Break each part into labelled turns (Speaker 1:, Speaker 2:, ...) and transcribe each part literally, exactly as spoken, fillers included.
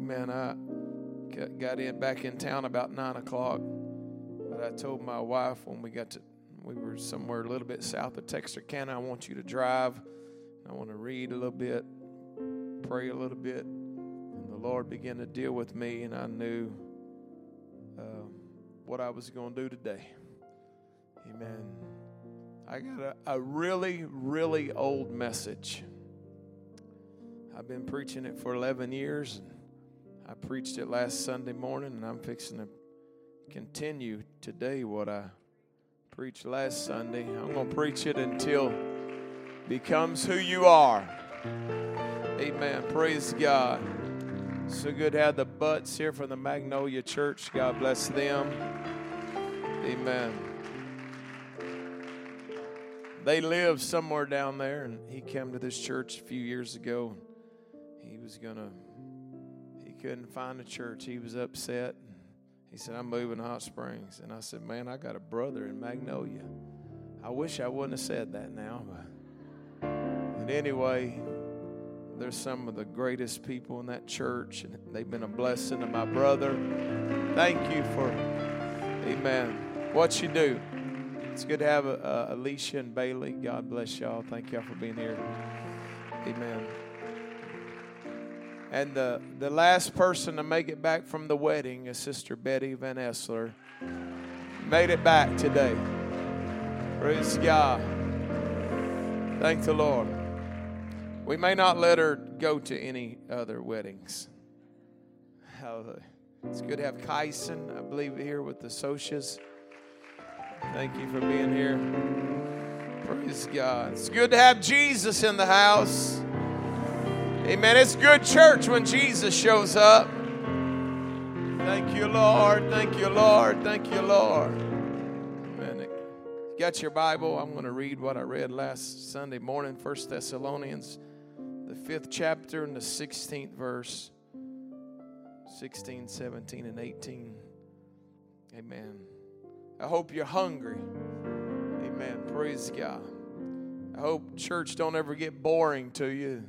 Speaker 1: Amen. I got in back in town about nine o'clock. But I told my wife when we got to, we were somewhere a little bit south of Texarkana, I want you to drive. I want to read a little bit, pray a little bit. And the Lord began to deal with me, and I knew uh, what I was going to do today. Amen. I got a, a really, really old message. I've been preaching it for eleven years. And I preached it last Sunday morning, and I'm fixing to continue today what I preached last Sunday. I'm going to preach it until it becomes who you are. Amen. Praise God. So good to have the Butts here from the Magnolia Church. God bless them. Amen. They live somewhere down there, and he came to this church a few years ago. He was going to, he couldn't find a church. He was upset. He said, I'm moving to Hot Springs. And I said, man, I got a brother in Magnolia. I wish I wouldn't have said that now. But, but anyway, there's some of the greatest people in that church, and they've been a blessing to my brother. Thank you for, amen, what you do. It's good to have uh, Alicia and Bailey. God bless y'all. Thank y'all for being here. Amen. And the, the last person to make it back from the wedding is Sister Betty Van Essler. Made it back today. Praise God. Thank the Lord. We may not let her go to any other weddings. Hallelujah. It's good to have Kyson, I believe, here with the Socias. Thank you for being here. Praise God. It's good to have Jesus in the house. Amen. It's good church when Jesus shows up. Thank you, Lord. Thank you, Lord. Thank you, Lord. Amen. You got your Bible? I'm going to read what I read last Sunday morning, First Thessalonians, the fifth chapter and the sixteenth verse, sixteen, seventeen, and eighteen. Amen. I hope you're hungry. Amen. Praise God. I hope church don't ever get boring to you.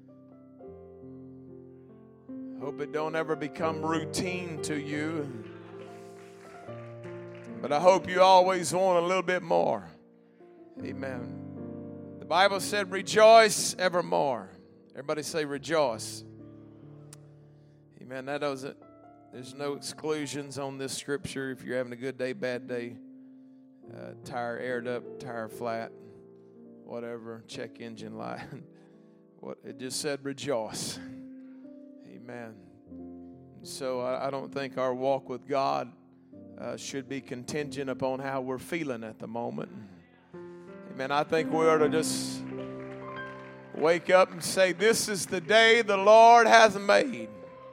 Speaker 1: I hope it don't ever become routine to you. But I hope you always want a little bit more. Amen. The Bible said, rejoice evermore. Everybody say rejoice. Amen. That doesn't, there's no exclusions on this scripture. If you're having a good day, bad day, uh, tire aired up, tire flat, whatever, check engine light. What it just said rejoice. Amen. So I, I don't think our walk with God uh, should be contingent upon how we're feeling at the moment. Amen. I think we ought to just wake up and say, this is the day the Lord has made.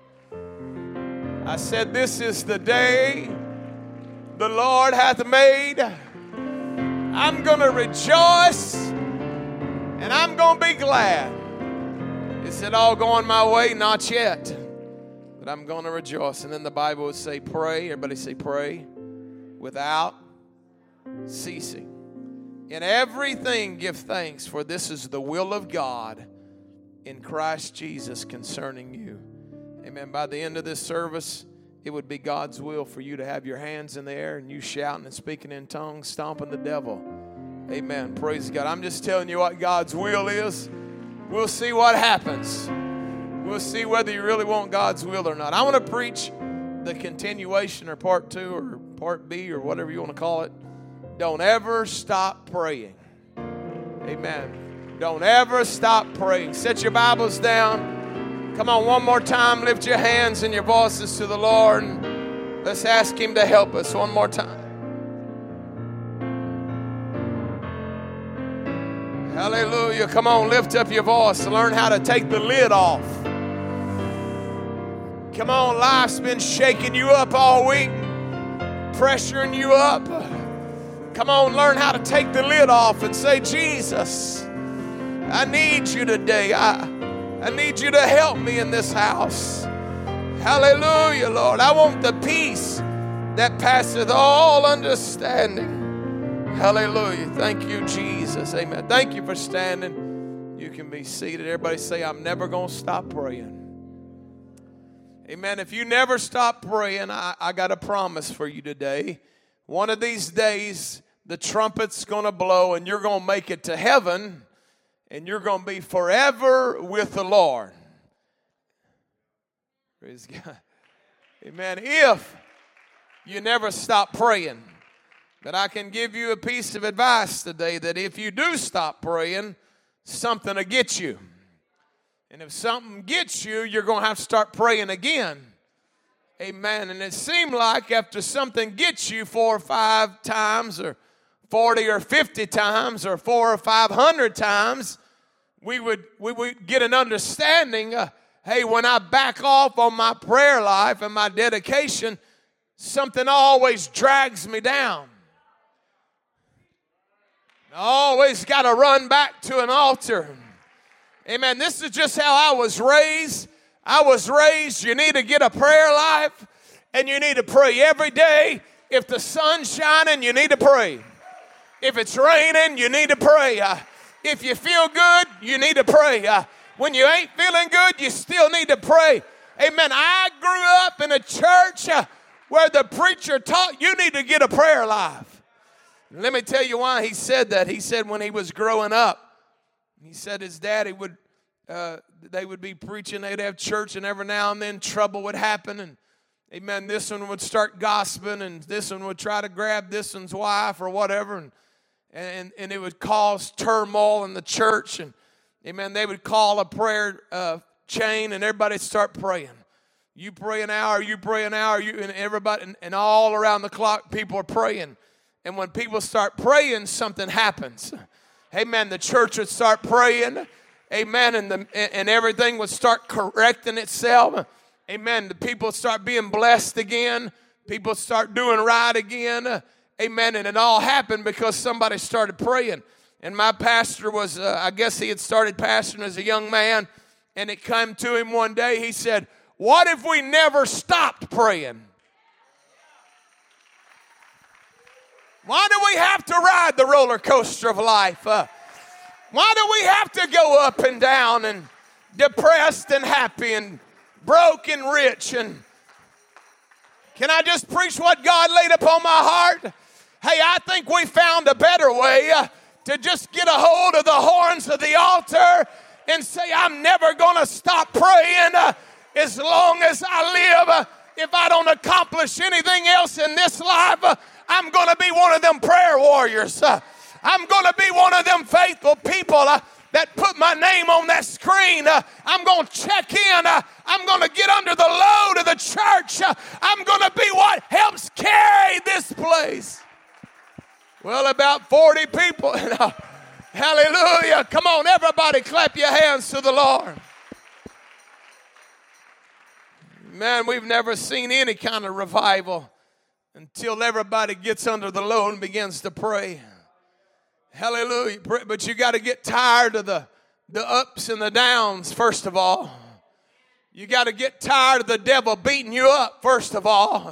Speaker 1: I said, this is the day the Lord hath made. I'm going to rejoice and I'm going to be glad. Is it all going my way? Not yet. But I'm going to rejoice. And then the Bible would say, pray. Everybody say, pray without ceasing. In everything give thanks, for this is the will of God in Christ Jesus concerning you. Amen. By the end of this service, it would be God's will for you to have your hands in the air and you shouting and speaking in tongues, stomping the devil. Amen. Praise God. I'm just telling you what God's will is. We'll see what happens. We'll see whether you really want God's will or not. I want to preach the continuation or part two or part B or whatever you want to call it. Don't ever stop praying. Amen. Don't ever stop praying. Set your Bibles down. Come on, one more time. Lift your hands and your voices to the Lord. Let's ask Him to help us one more time. Hallelujah. Come on, lift up your voice and learn how to take the lid off. Come on, life's been shaking you up all week, pressuring you up. Come on, learn how to take the lid off and say, Jesus, I need you today. I, I need you to help me in this house. Hallelujah, Lord. I want the peace that passeth all understanding. Hallelujah. Thank you, Jesus. Amen. Thank you for standing. You can be seated. Everybody say, I'm never going to stop praying. Amen. If you never stop praying, I, I got a promise for you today. One of these days, the trumpet's going to blow and you're going to make it to heaven and you're going to be forever with the Lord. Praise God. Amen. If you never stop praying. But I can give you a piece of advice today that if you do stop praying, something will get you. And if something gets you, you're going to have to start praying again. Amen. And it seemed like after something gets you four or five times or forty or fifty times or four or five hundred times, we would, we would get an understanding, uh, hey, when I back off on my prayer life and my dedication, something always drags me down. I always got to run back to an altar. Amen. This is just how I was raised. I was raised, you need to get a prayer life, and you need to pray every day. If the sun's shining, you need to pray. If it's raining, you need to pray. Uh, if you feel good, you need to pray. Uh, when you ain't feeling good, you still need to pray. Amen. I grew up in a church uh, where the preacher taught you need to get a prayer life. Let me tell you why he said that. He said when he was growing up, he said his daddy would, uh, they would be preaching, they'd have church, and every now and then trouble would happen, and amen, this one would start gossiping, and this one would try to grab this one's wife or whatever, and and, and it would cause turmoil in the church, and amen, they would call a prayer uh, chain, and everybody would start praying. You pray an hour, you pray an hour, you and everybody, and, and all around the clock, people are praying. And when people start praying, something happens. Amen. The church would start praying. Amen. And, the, and everything would start correcting itself. Amen. The people start being blessed again. People start doing right again. Amen. And it all happened because somebody started praying. And my pastor was, uh, I guess he had started pastoring as a young man. And it came to him one day. He said, what if we never stopped praying? Why do we have to ride the roller coaster of life? Uh, why do we have to go up and down and depressed and happy and broke and rich? And can I just preach what God laid upon my heart? Hey, I think we found a better way uh, to just get a hold of the horns of the altar and say, I'm never going to stop praying uh, as long as I live. Uh, if I don't accomplish anything else in this life, uh, I'm going to be one of them prayer warriors. Uh, I'm going to be one of them faithful people uh, that put my name on that screen. Uh, I'm going to check in. Uh, I'm going to get under the load of the church. Uh, I'm going to be what helps carry this place. Well, about forty people. Uh, hallelujah. Come on, everybody, clap your hands to the Lord. Man, we've never seen any kind of revival until everybody gets under the load and begins to pray. Hallelujah. But you got to get tired of the, the ups and the downs, first of all. You got to get tired of the devil beating you up, first of all.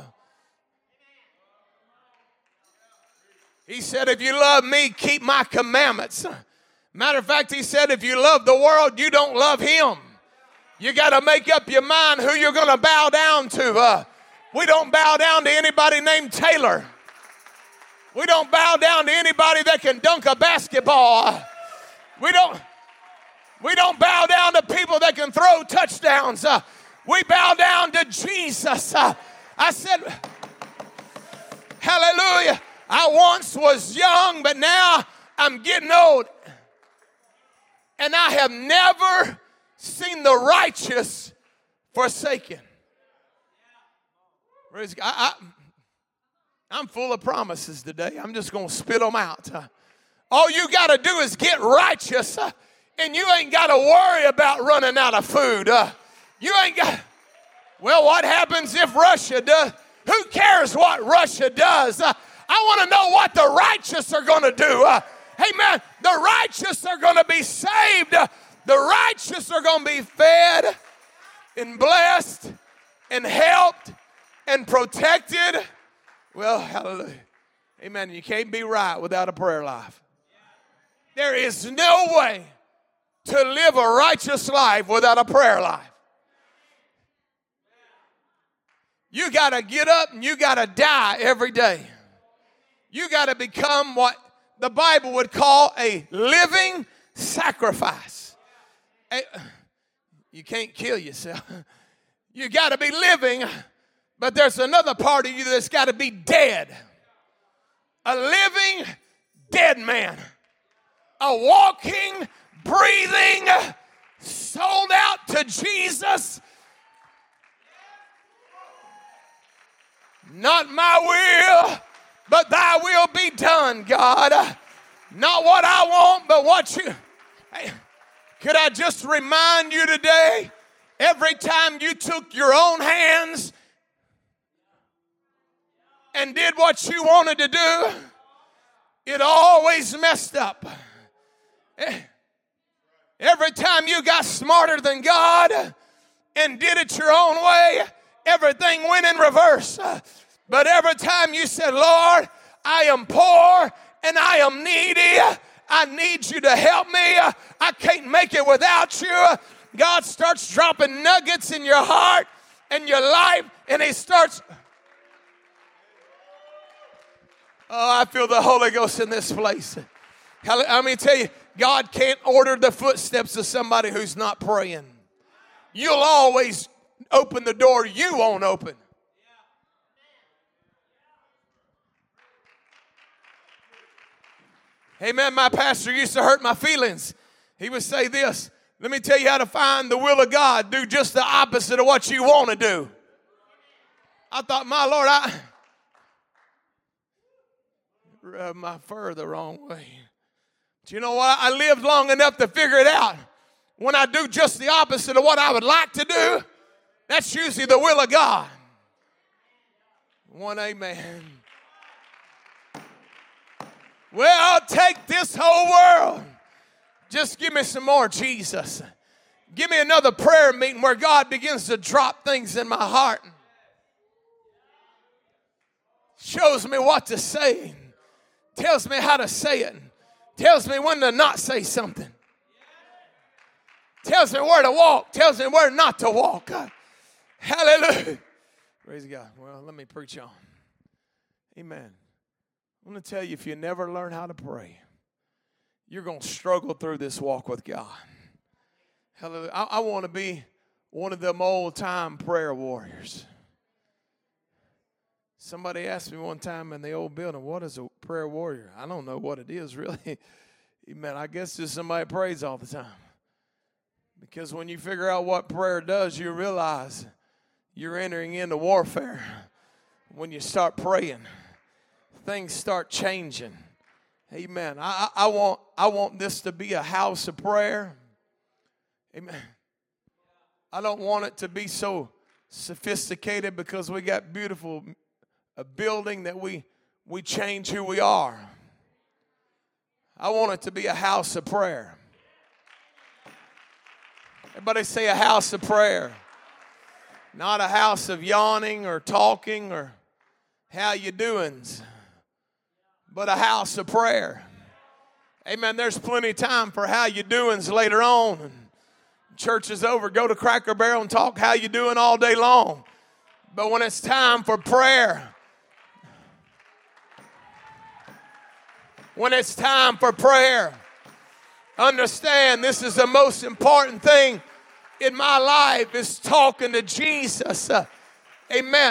Speaker 1: He said, if you love me, keep my commandments. Matter of fact, he said, if you love the world, you don't love him. You got to make up your mind who you're going to bow down to. Uh, We don't bow down to anybody named Taylor. We don't bow down to anybody that can dunk a basketball. We don't, we don't bow down to people that can throw touchdowns. Uh, we bow down to Jesus. Uh, I said, hallelujah. I once was young, but now I'm getting old. And I have never seen the righteous forsaken. I, I, I'm full of promises today. I'm just going to spit them out. Uh, all you got to do is get righteous, uh, and you ain't got to worry about running out of food. Uh, you ain't got, well, what happens if Russia does? Who cares what Russia does? Uh, I want to know what the righteous are going to do. Uh, hey, man, the righteous are going to be saved. Uh, the righteous are going to be fed and blessed and helped and protected. Well, hallelujah. Amen. You can't be right without a prayer life. There is no way to live a righteous life without a prayer life. You got to get up and you got to die every day. You got to become what the Bible would call a living sacrifice. A, you can't kill yourself. You got to be living, but there's another part of you that's got to be dead. A living dead man. A walking, breathing, sold out to Jesus. Not my will, but thy will be done, God. Not what I want, but what you... Hey, could I just remind you today, every time you took your own hands and did what you wanted to do, it always messed up. Every time you got smarter than God and did it your own way, everything went in reverse. But every time you said, Lord, I am poor and I am needy, I need you to help me. I can't make it without you. God starts dropping nuggets in your heart and your life, and he starts... Oh, I feel the Holy Ghost in this place. Let me tell you, God can't order the footsteps of somebody who's not praying. You'll always open the door you won't open. Amen. My pastor used to hurt my feelings. He would say this, let me tell you how to find the will of God. Do just the opposite of what you want to do. I thought, my Lord, I rubbed my fur the wrong way. But you know what? I lived long enough to figure it out. When I do just the opposite of what I would like to do, that's usually the will of God. One amen. Well, I'll take this whole world. Just give me some more Jesus. Give me another prayer meeting where God begins to drop things in my heart. Shows me what to say. Tells me how to say it. Tells me when to not say something. Tells me where to walk. Tells me where not to walk. Hallelujah. Praise God. Well, let me preach on. Amen. I'm going to tell you, if you never learn how to pray, you're going to struggle through this walk with God. Hallelujah. I, I want to be one of them old-time prayer warriors. Somebody asked me one time in the old building, what is a prayer warrior? I don't know what it is, really. Amen. I guess just somebody prays all the time. Because when you figure out what prayer does, you realize you're entering into warfare. When you start praying, things start changing. Amen. I, I want I want this to be a house of prayer. Amen. I don't want it to be so sophisticated because we got beautiful a building that we we change who we are. I want it to be a house of prayer. Everybody say a house of prayer. Not a house of yawning or talking or how you doings, but a house of prayer. Amen. There's plenty of time for how you doings later on. Church is over. Go to Cracker Barrel and talk how you doing all day long. But when it's time for prayer, when it's time for prayer, understand this is the most important thing in my life is talking to Jesus. Uh, amen.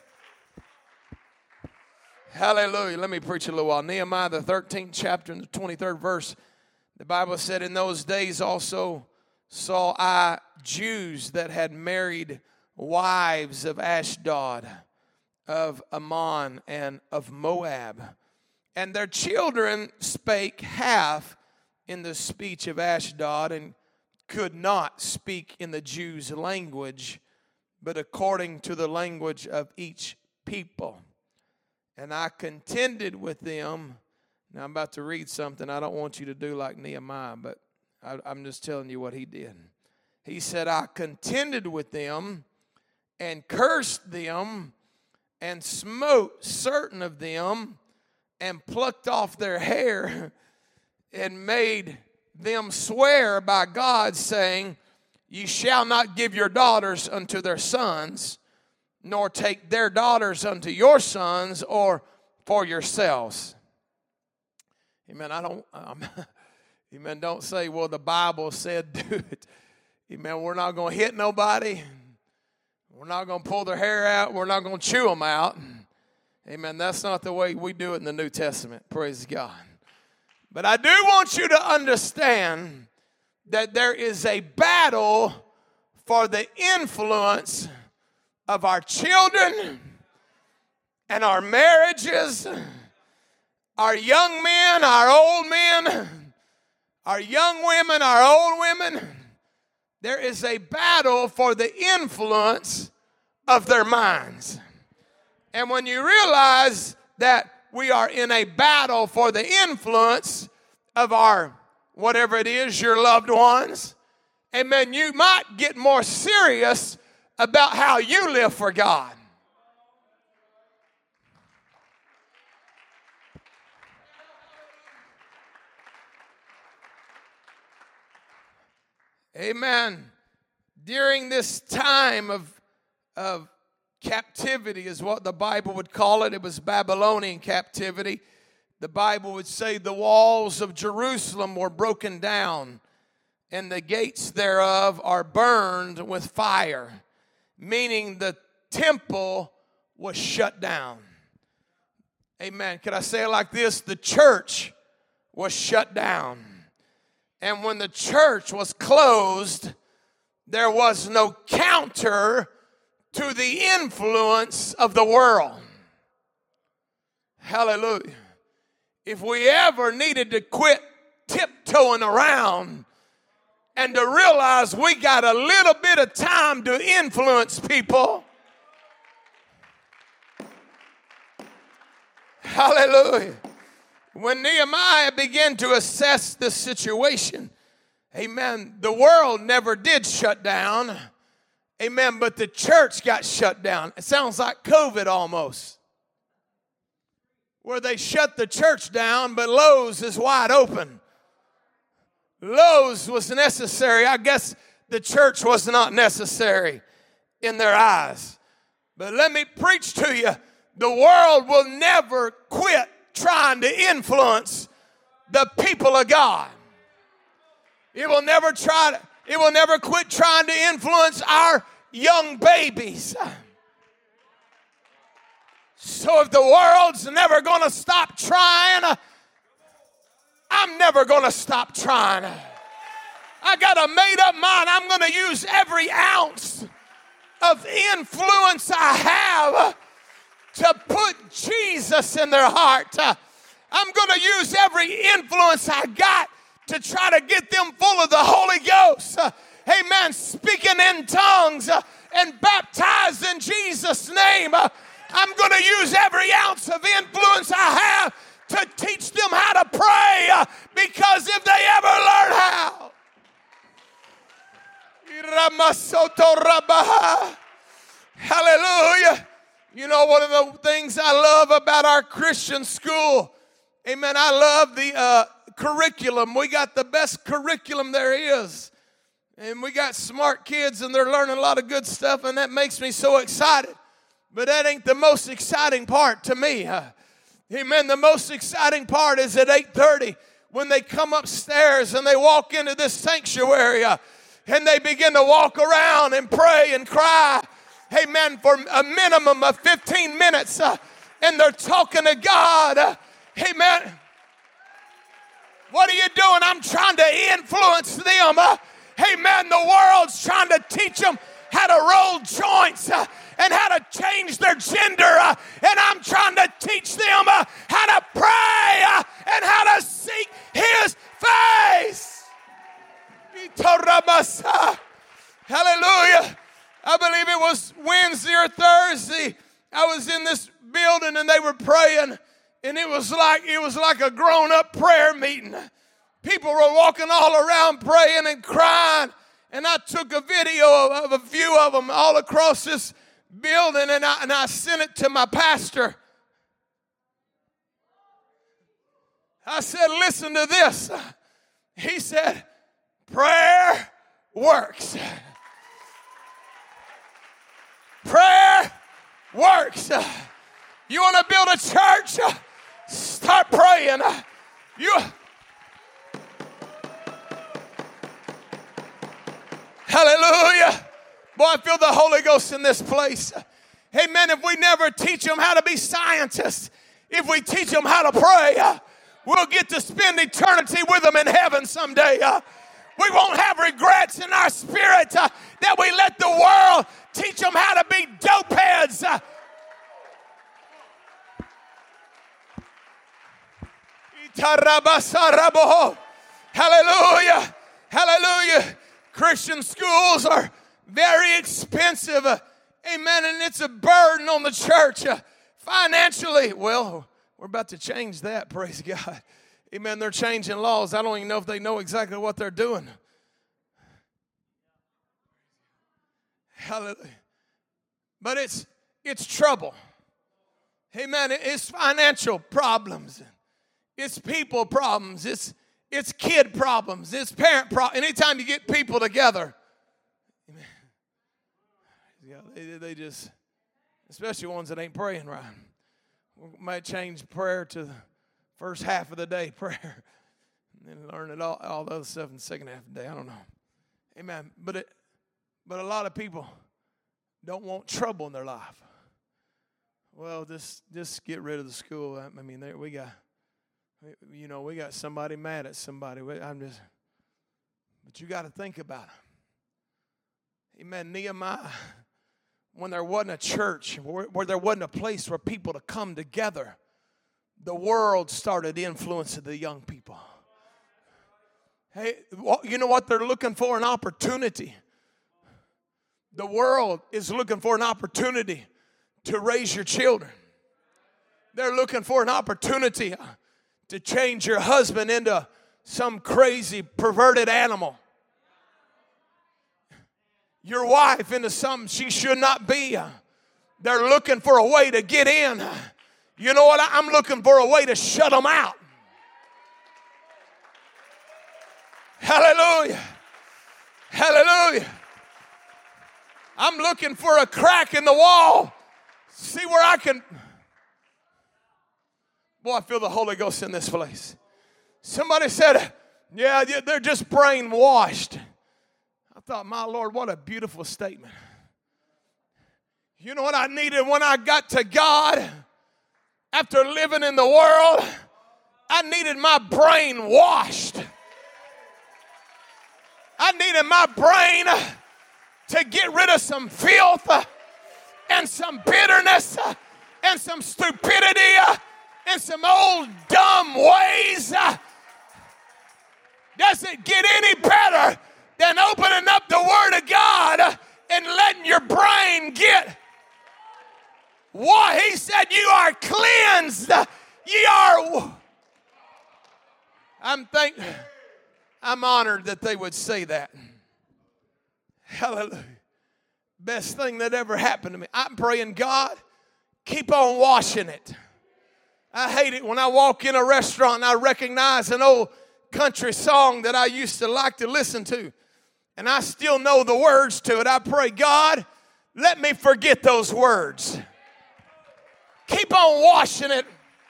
Speaker 1: Hallelujah. Let me preach a little while. Nehemiah, the thirteenth chapter and the twenty-third verse. The Bible said, in those days also saw I Jews that had married wives of Ashdod, of Ammon, and of Moab. And their children spake half in the speech of Ashdod, and could not speak in the Jews' language, but according to the language of each people. And I contended with them. Now I'm about to read something I don't want you to do like Nehemiah, but I, I'm just telling you what he did. He said, I contended with them and cursed them and smote certain of them and plucked off their hair and made them swear by God, saying, ye shall not give your daughters unto their sons, nor take their daughters unto your sons, or for yourselves. Amen. I don't, um, amen, don't say, well, the Bible said do it. Amen. We're not going to hit nobody. We're not going to pull their hair out. We're not going to chew them out. Amen. That's not the way we do it in the New Testament. Praise God. But I do want you to understand that there is a battle for the influence of our children and our marriages, our young men, our old men, our young women, our old women. There is a battle for the influence of their minds. And when you realize that we are in a battle for the influence of our, whatever it is, your loved ones, amen, you might get more serious about how you live for God. Amen. During this time of, of captivity is what the Bible would call it. It was Babylonian captivity. The Bible would say the walls of Jerusalem were broken down, and the gates thereof are burned with fire, meaning the temple was shut down. Amen. Could I say it like this? The church was shut down. And when the church was closed, there was no counter to the influence of the world. Hallelujah. If we ever needed to quit tiptoeing around and to realize we got a little bit of time to influence people, hallelujah. When Nehemiah began to assess the situation, amen, the world never did shut down, amen, but the church got shut down. It sounds like COVID almost, where they shut the church down, but Lowe's is wide open. Lowe's was necessary. I guess the church was not necessary in their eyes. But let me preach to you, the world will never quit trying to influence the people of God. It will never try to, it will never quit trying to influence our young babies. So if the world's never going to stop trying, I'm never going to stop trying. I got a made up mind. I'm going to use every ounce of influence I have to put Jesus in their heart. Uh, I'm going to use every influence I got to try to get them full of the Holy Ghost. Uh, amen. Speaking in tongues uh, and baptized in Jesus' name. Uh, I'm going to use every ounce of influence I have to teach them how to pray. Uh, because if they ever learn how. Hallelujah. You know, one of the things I love about our Christian school, amen, I love the uh, curriculum. We got the best curriculum there is. And we got smart kids, and they're learning a lot of good stuff, and that makes me so excited. But that ain't the most exciting part to me. Uh, amen, the most exciting part is at eight thirty when they come upstairs and they walk into this sanctuary uh, and they begin to walk around and pray and cry. Amen, for a minimum of fifteen minutes, uh, and they're talking to God. Uh, amen. What are you doing? I'm trying to influence them. Uh, amen. The world's trying to teach them how to roll joints uh, and how to change their gender. Uh, and I'm trying to teach them uh, how to pray uh, and how to seek His face. Hallelujah. I believe it was Wednesday or Thursday. I was in this building and they were praying, and it was like it was like a grown-up prayer meeting. People were walking all around praying and crying, and I took a video of, of a few of them all across this building, and I, and I sent it to my pastor. I said, listen to this. He said, prayer works. Prayer works. You want to build a church? Start praying. You Hallelujah. Boy, I feel the Holy Ghost in this place. Amen. If we never teach them how to be scientists, if we teach them how to pray, uh, we'll get to spend eternity with them in heaven someday. Uh, we won't have regrets in our spirit uh, that we let the world teach them how to be dope heads. Uh, Hallelujah. Hallelujah. Christian schools are very expensive. Uh, amen. And it's a burden on the church. Uh, financially, well, we're about to change that, praise God. Amen. They're changing laws. I don't even know if they know exactly what they're doing. Hallelujah. But it's it's trouble. Amen. It's financial problems. It's people problems. It's it's kid problems. It's parent problems. Anytime you get people together, amen. Yeah, they, they just, especially ones that ain't praying right. We might change prayer to the first half of the day prayer, and then learn it all, all the other stuff in the second half of the day. I don't know. Amen. But it, but a lot of people don't want trouble in their life. Well, just just get rid of the school. I mean, there we got, you know, we got somebody mad at somebody. I'm just, but you got to think about it. Amen. Nehemiah. When there wasn't a church, where, where there wasn't a place for people to come together, the world started influencing the young people. Hey, you know what they're looking for? An opportunity. The world is looking for an opportunity to raise your children. They're looking for an opportunity to change your husband into some crazy, perverted animal. Your wife into something she should not be. They're looking for a way to get in. You know what? I'm looking for a way to shut them out. Hallelujah. Hallelujah. I'm looking for a crack in the wall. See where I can. Boy, I feel the Holy Ghost in this place. Somebody said, yeah, they're just brainwashed. I thought, my Lord, what a beautiful statement. You know what I needed when I got to God? After living in the world, I needed my brain washed. I needed my brain to get rid of some filth and some bitterness and some stupidity and some old dumb ways. Does it get any better than opening up the Word of God and letting your brain get what? He said, you are cleansed. You are. I'm think. I'm honored that they would say that. Hallelujah. Best thing that ever happened to me. I'm praying, God, keep on washing it. I hate it when I walk in a restaurant and I recognize an old country song that I used to like to listen to, and I still know the words to it. I pray, God, let me forget those words. Keep on washing it.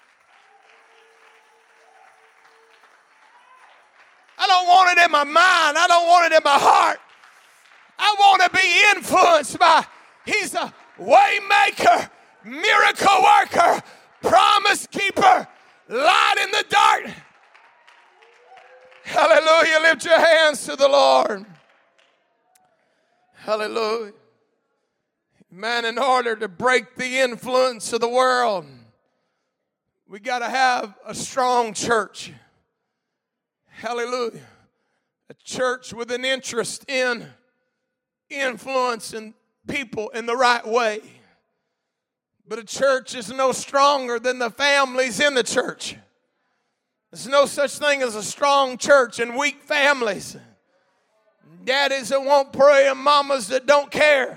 Speaker 1: I don't want it in my mind. I don't want it in my heart. I want to be influenced by, he's a way maker, miracle worker, promise keeper, light in the dark. Hallelujah. Lift your hands to the Lord. Hallelujah. Man, in order to break the influence of the world, we got to have a strong church. Hallelujah. A church with an interest in influencing people in the right way. But a church is no stronger than the families in the church. There's no such thing as a strong church and weak families. Daddies that won't pray and mamas that don't care.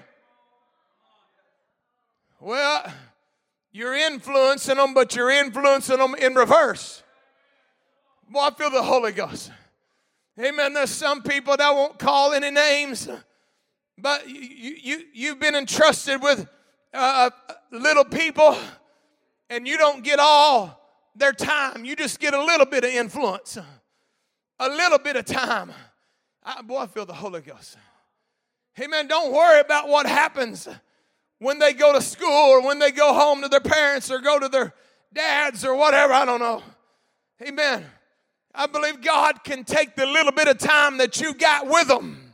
Speaker 1: Well, you're influencing them, but you're influencing them in reverse. Boy, I feel the Holy Ghost. Amen. There's some people that won't call any names, but you, you, you've been entrusted with uh, little people and you don't get all their time. You just get a little bit of influence, a little bit of time. I, boy, I feel the Holy Ghost. Amen. Don't worry about what happens when they go to school or when they go home to their parents or go to their dads or whatever. I don't know. Amen. I believe God can take the little bit of time that you got with them.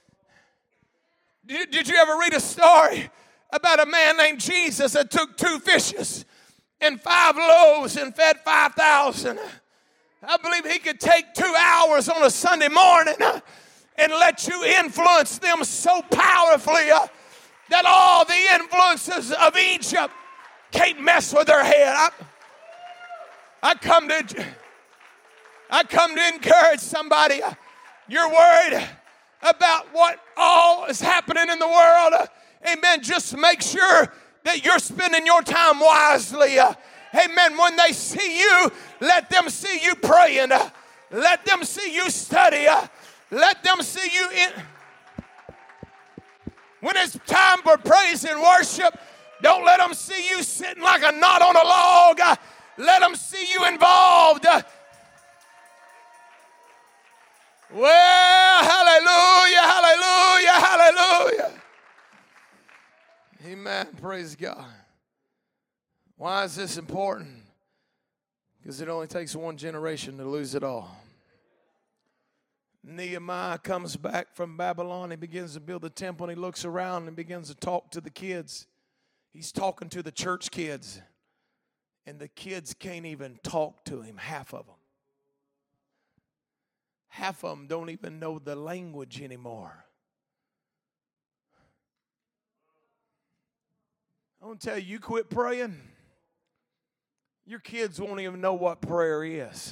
Speaker 1: Did, did you ever read a story about a man named Jesus that took two fishes and five loaves and fed five thousand? I believe he could take two hours on a Sunday morning uh, and let you influence them so powerfully uh, that all the influences of Egypt can't mess with their head. I, I come to I come to encourage somebody. Uh, you're worried about what all is happening in the world. Uh, amen. Just make sure that you're spending your time wisely. Uh, amen. When they see you, let them see you praying. Uh, let them see you study. Uh, let them see you in. When it's time for praise and worship, don't let them see you sitting like a knot on a log. Uh, let them see you involved. Uh, well, hallelujah, hallelujah, hallelujah. Amen. Praise God. Why is this important? Because it only takes one generation to lose it all. Nehemiah comes back from Babylon. He begins to build the temple, and he looks around and begins to talk to the kids. He's talking to the church kids, and the kids can't even talk to him, half of them. Half of them don't even know the language anymore. I want to tell you, you quit praying, your kids won't even know what prayer is.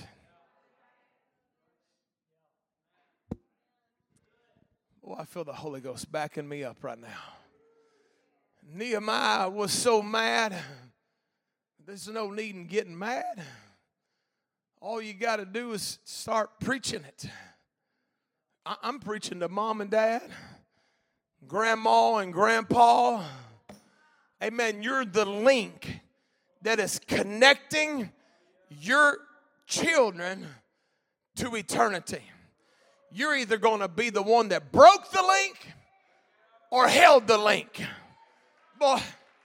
Speaker 1: Oh, I feel the Holy Ghost backing me up right now. Nehemiah was so mad. There's no need in getting mad. All you got to do is start preaching it. I'm preaching to mom and dad, grandma and grandpa. Amen. You're the link that is connecting your children to eternity. You're either going to be the one that broke the link or held the link. Boy.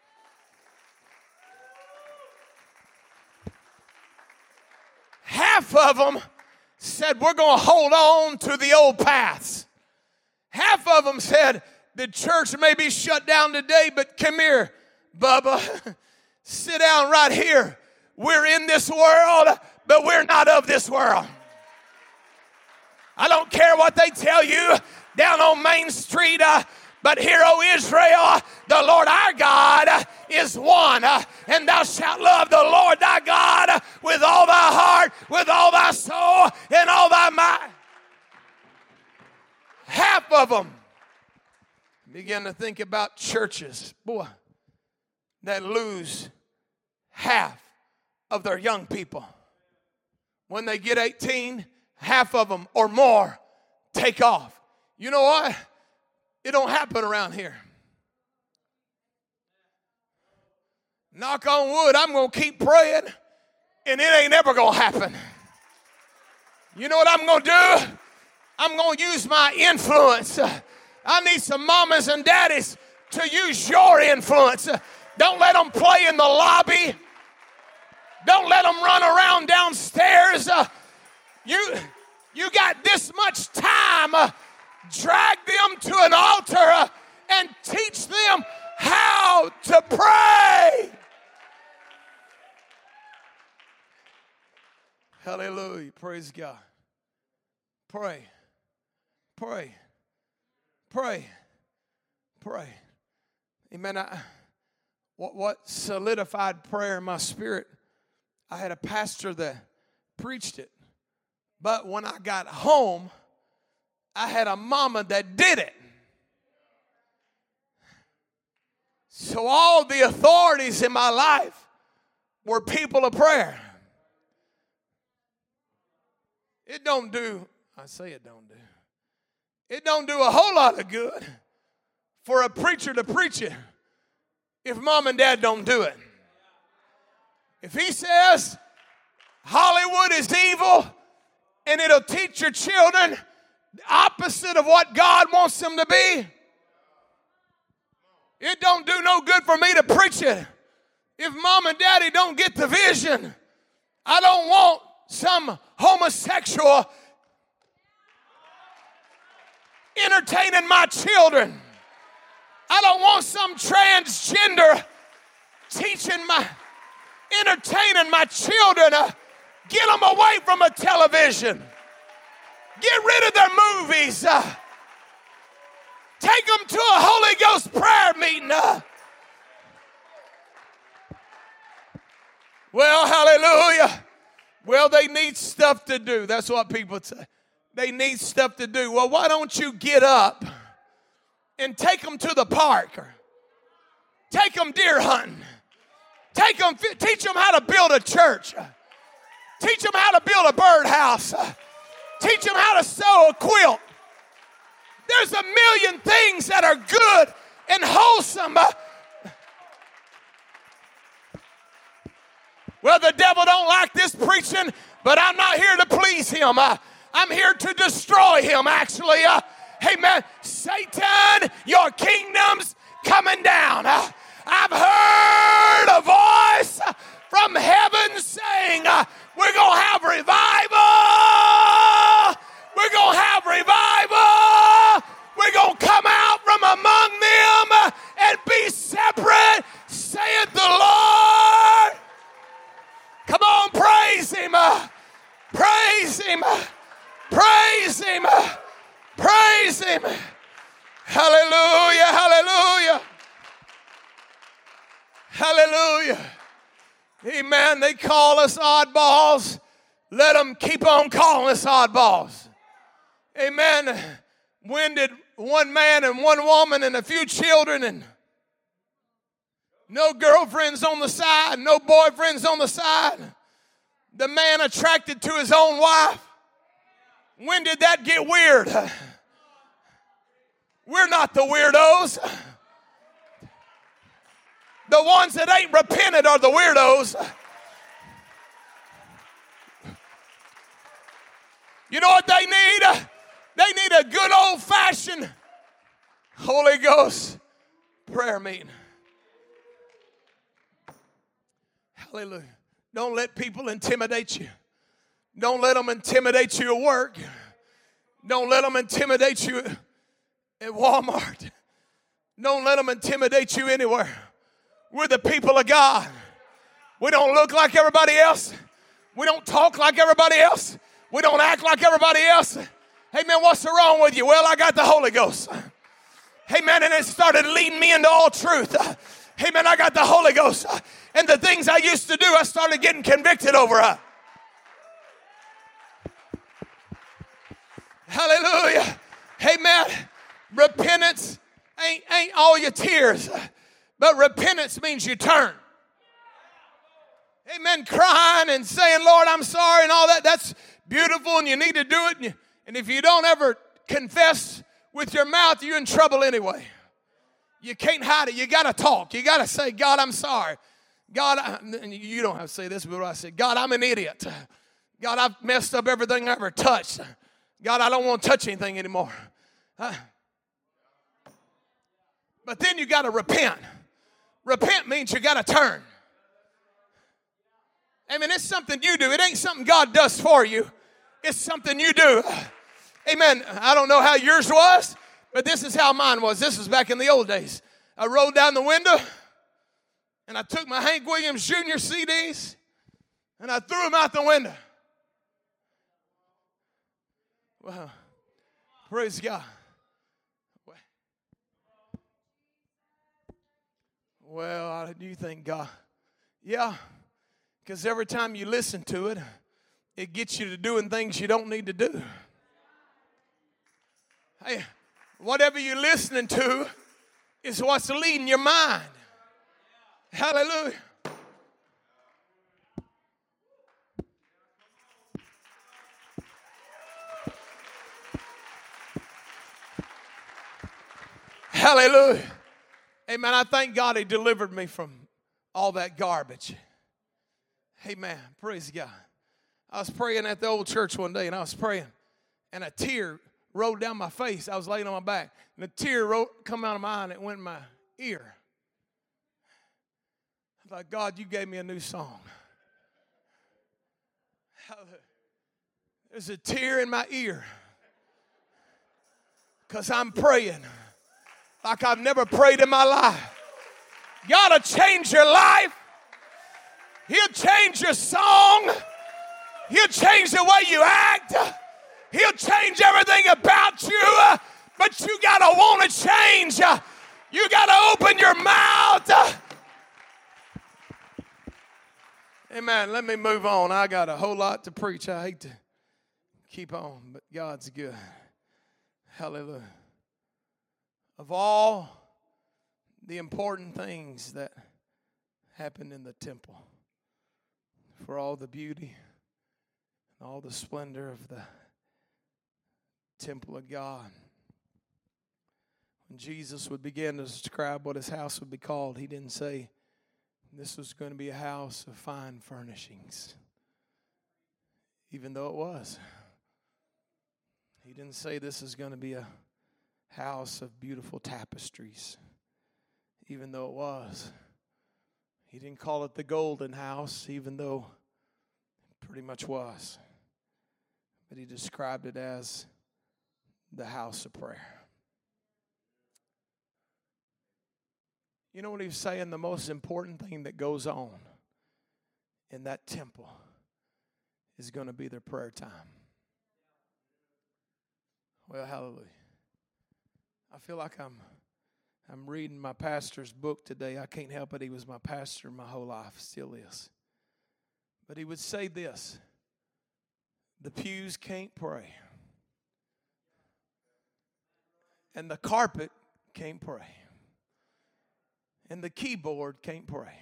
Speaker 1: Half of them said, we're going to hold on to the old paths. Half of them said, the church may be shut down today, but come here, Bubba. Sit down right here. We're in this world, but we're not of this world. I don't care what they tell you down on Main Street, uh, but hear, O Israel, the Lord our God uh, is one, uh, and thou shalt love the Lord thy God uh, with all thy heart, with all thy soul, and all thy mind. Half of them begin to think about churches, boy, that lose half of their young people. When they get eighteen, half of them or more take off. You know what? It don't happen around here. Knock on wood, I'm going to keep praying, and it ain't ever going to happen. You know what I'm going to do? I'm going to use my influence. I need some mamas and daddies to use your influence. Don't let them play in the lobby. Don't let them run around downstairs. Uh, you, you got this much time. Uh, drag them to an altar uh, and teach them how to pray. Hallelujah. Praise God. Pray. Pray. Pray. Pray. Amen. I, what, what solidified prayer in my spirit, I had a pastor that preached it. But when I got home, I had a mama that did it. So all the authorities in my life were people of prayer. It don't do, I say it don't do. It don't do a whole lot of good for a preacher to preach it if mom and dad don't do it. If he says Hollywood is evil and it'll teach your children the opposite of what God wants them to be, it don't do no good for me to preach it. If mom and daddy don't get the vision, I don't want some homosexual entertaining my children. I don't want some transgender teaching my, entertaining my children. Uh, get them away from a television. Get rid of their movies. Uh, take them to a Holy Ghost prayer meeting. Uh, well, hallelujah. Well, they need stuff to do. That's what people say. They need stuff to do. Well, why don't you get up and take them to the park? Or take them deer hunting. Take them, teach them how to build a church. Teach them how to build a birdhouse. Teach them how to sew a quilt. There's a million things that are good and wholesome. Well, the devil don't like this preaching, but I'm not here to please him. Uh, I'm here to destroy him, actually. Uh, amen. Satan, your kingdom's coming down. Uh, I've heard a voice from heaven saying, uh, we're going to have revival. We're going to have revival. We're going to come out from among them and be separate, saith the Lord. Come on, praise him. Praise him. Praise him. Praise him. Hallelujah. Hallelujah. Hallelujah. Amen. They call us oddballs. Let them keep on calling us oddballs. Amen. When did one man and one woman and a few children and no girlfriends on the side, no boyfriends on the side, the man attracted to his own wife? When did that get weird? We're not the weirdos. The ones that ain't repented are the weirdos. You know what they need? They need a good old-fashioned Holy Ghost prayer meeting. Hallelujah. Don't let people intimidate you. Don't let them intimidate you at work. Don't let them intimidate you at Walmart. Don't let them intimidate you anywhere. We're the people of God. We don't look like everybody else. We don't talk like everybody else. We don't act like everybody else. Hey, man, what's wrong with you? Well, I got the Holy Ghost. Hey, man, and it started leading me into all truth. Hey, man, I got the Holy Ghost. And the things I used to do, I started getting convicted over. Hallelujah. Hey, man, repentance ain't, ain't all your tears. But repentance means you turn. Amen. Crying and saying, Lord, I'm sorry and all that. That's beautiful and you need to do it. And, you, and if you don't ever confess with your mouth, you're in trouble anyway. You can't hide it. You got to talk. You got to say, God, I'm sorry. God, I, you don't have to say this, but I said, God, I'm an idiot. God, I've messed up everything I ever touched. God, I don't want to touch anything anymore. Uh, but then you got to repent. Repent means you got to turn. I mean, it's something you do. It ain't something God does for you. It's something you do. Amen. I don't know how yours was, but this is how mine was. This was back in the old days. I rolled down the window, and I took my Hank Williams Junior C Ds, and I threw them out the window. Wow. Praise God. Well, do you think God? Yeah, because every time you listen to it, it gets you to doing things you don't need to do. Hey, whatever you're listening to is what's leading your mind. Hallelujah. Hallelujah. Amen. I thank God He delivered me from all that garbage. Amen. Praise God. I was praying at the old church one day, and I was praying, and a tear rolled down my face. I was laying on my back, and a tear rolled, come out of my eye, and it went in my ear. I thought, God, you gave me a new song. There's a tear in my ear because I'm praying like I've never prayed in my life. God will change your life. He'll change your song. He'll change the way you act. He'll change everything about you. But you got to want to change. You got to open your mouth. Amen. Let me move on. I got a whole lot to preach. I hate to keep on, but God's good. Hallelujah. Of all the important things that happened in the temple, for all the beauty and all the splendor of the temple of God, when Jesus would begin to describe what his house would be called, he didn't say this was going to be a house of fine furnishings, even though it was. He didn't say this is going to be a house of beautiful tapestries, even though it was. He didn't call it the golden house, even though it pretty much was. But he described it as the house of prayer. You know what he was saying? The most important thing that goes on in that temple is going to be their prayer time. Well, hallelujah. I feel like I'm I'm reading my pastor's book today. I can't help it. He was my pastor my whole life, still is. But he would say this: the pews can't pray, and the carpet can't pray, and the keyboard can't pray.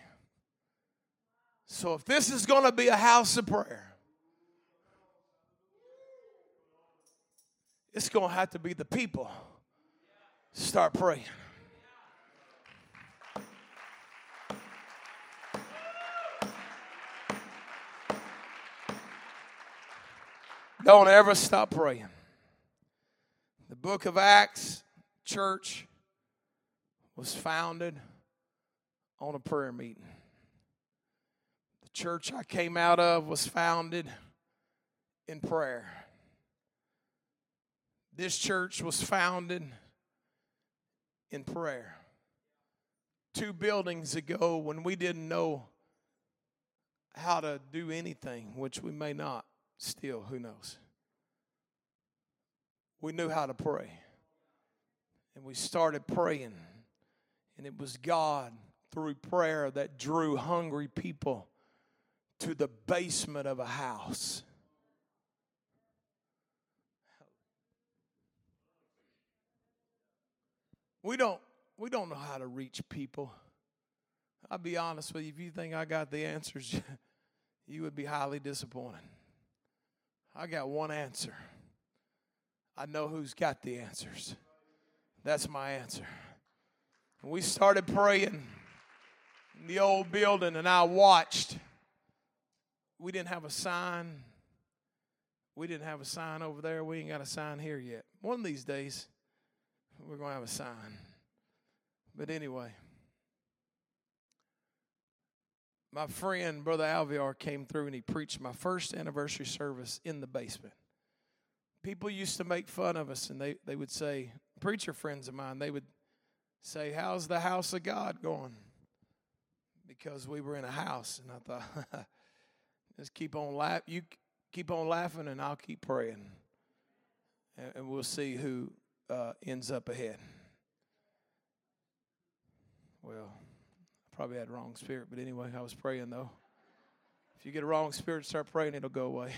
Speaker 1: So if this is going to be a house of prayer, it's going to have to be the people start praying. Don't ever stop praying. The book of Acts church was founded on a prayer meeting. The church I came out of was founded in prayer. This church was founded in prayer. Two buildings ago, when we didn't know how to do anything, which we may not still, who knows? We knew how to pray. And we started praying. And it was God, through prayer, that drew hungry people to the basement of a house. We don't, we don't know how to reach people. I'll be honest with you, if you think I got the answers, you would be highly disappointed. I got one answer. I know who's got the answers. That's my answer. And we started praying in the old building, and I watched. We didn't have a sign. We didn't have a sign over there. We ain't got a sign here yet. One of these days, we're going to have a sign. But anyway, my friend, Brother Alviar, came through and he preached my first anniversary service in the basement. People used to make fun of us, and they, they would say, preacher friends of mine, they would say, how's the house of God going? Because we were in a house. And I thought, just keep on laughing. You keep on laughing, and I'll keep praying. And, and we'll see who uh, ends up ahead. Well, probably had a wrong spirit, but anyway, I was praying though. If you get a wrong spirit, start praying, it'll go away.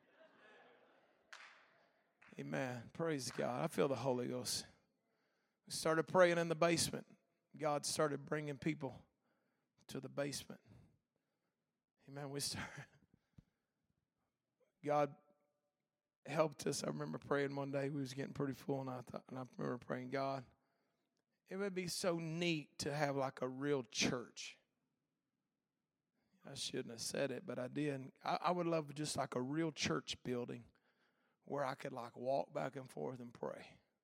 Speaker 1: Amen. Praise God. I feel the Holy Ghost. We started praying in the basement. God started bringing people to the basement. Amen. We started. God helped us. I remember praying one day. We was getting pretty full, and I thought, and I remember praying, God, it would be so neat to have like a real church. I shouldn't have said it, but I did. I, I would love just like a real church building where I could like walk back and forth and pray.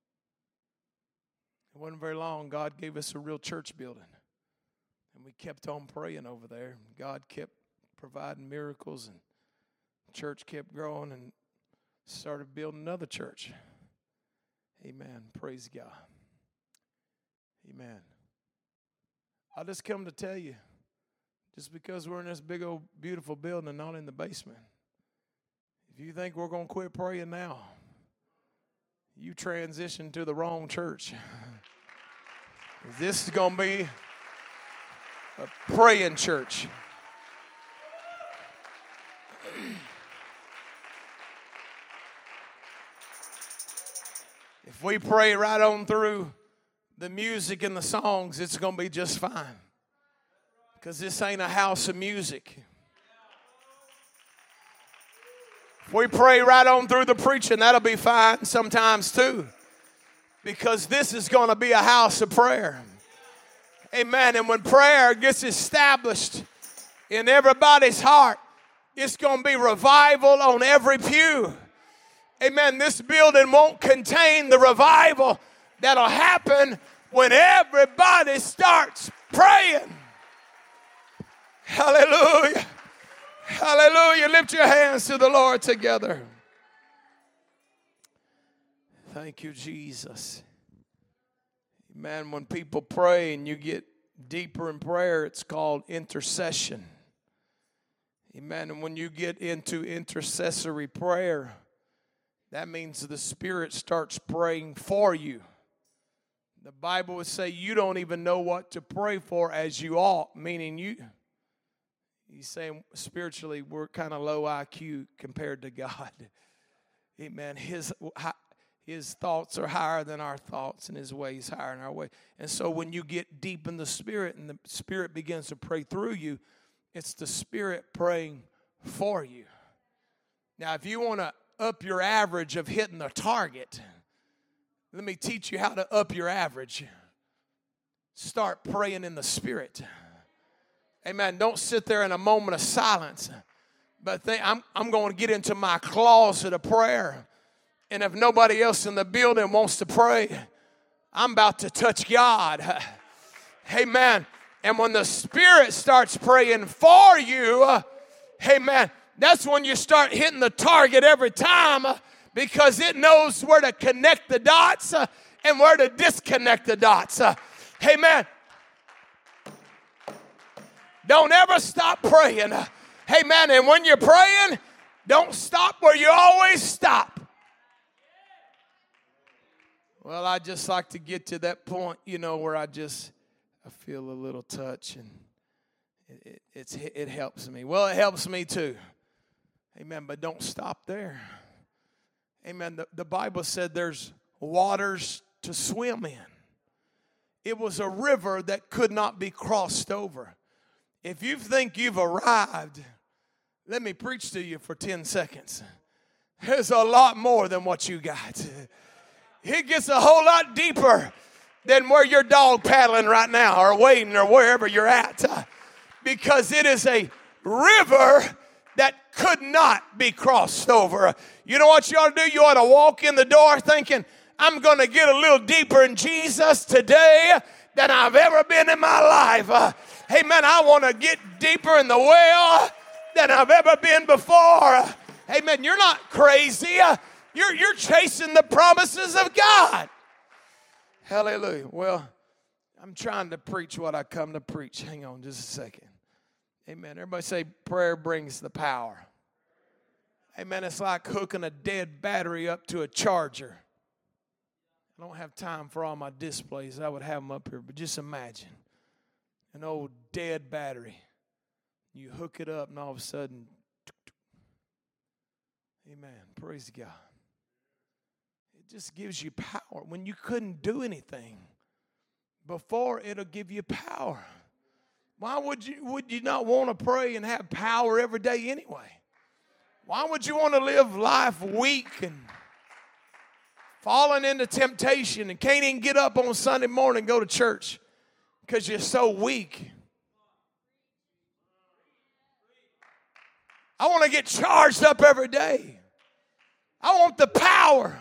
Speaker 1: It wasn't very long. God gave us a real church building. And we kept on praying over there. God kept providing miracles, and the church kept growing, and started building another church. Amen. Praise God. Amen. I just come to tell you, just because we're in this big old beautiful building and not in the basement, if you think we're going to quit praying now, you transition to the wrong church. This is going to be a praying church. If we pray right on through the music and the songs, it's going to be just fine. Because this ain't a house of music. If we pray right on through the preaching, that'll be fine sometimes too. Because this is going to be a house of prayer. Amen. And when prayer gets established in everybody's heart, it's going to be revival on every pew. Amen. This building won't contain the revival that'll happen when everybody starts praying. Hallelujah. Hallelujah. Lift your hands to the Lord together. Thank you, Jesus. Amen. When people pray and you get deeper in prayer, it's called intercession. Amen. And when you get into intercessory prayer, that means the Spirit starts praying for you. The Bible would say you don't even know what to pray for as you ought, meaning you, he's saying spiritually we're kind of low I Q compared to God. Amen. His, his thoughts are higher than our thoughts, and His ways higher than our way. And so when you get deep in the Spirit and the Spirit begins to pray through you, it's the Spirit praying for you. Now, if you want to up your average of hitting the target, let me teach you how to up your average. Start praying in the Spirit. Amen. Don't sit there in a moment of silence. But think, I'm, I'm going to get into my closet of prayer. And if nobody else in the building wants to pray, I'm about to touch God. Amen. And when the Spirit starts praying for you, uh, amen, that's when you start hitting the target every time, uh, because it knows where to connect the dots uh, and where to disconnect the dots. Uh, amen. Don't ever stop praying. Uh, amen. And when you're praying, don't stop where you always stop. Well, I just like to get to that point, you know, where I just, I feel a little touch, and it, it, it's, it helps me. Well, it helps me too. Amen. But don't stop there. Amen. The, the Bible said there's waters to swim in. It was a river that could not be crossed over. If you think you've arrived, let me preach to you for ten seconds. There's a lot more than what you got. It gets a whole lot deeper than where you're dog paddling right now or wading or wherever you're at. Because it is a river that could not be crossed over. You know what you ought to do? You ought to walk in the door thinking, I'm going to get a little deeper in Jesus today than I've ever been in my life. Uh, amen. I want to get deeper in the well than I've ever been before. Uh, amen. You're not crazy. Uh, you're, you're chasing the promises of God. Hallelujah. Well, I'm trying to preach what I come to preach. Hang on just a second. Amen. Everybody say prayer brings the power. Amen. It's like hooking a dead battery up to a charger. I don't have time for all my displays. I would have them up here, but just imagine an old dead battery. You hook it up and all of a sudden, amen. Praise God. It just gives you power. When you couldn't do anything before, it'll give you power. Why would you, would you not want to pray and have power every day anyway? Why would you want to live life weak and falling into temptation and can't even get up on Sunday morning and go to church because you're so weak. I want to get charged up every day. I want the power.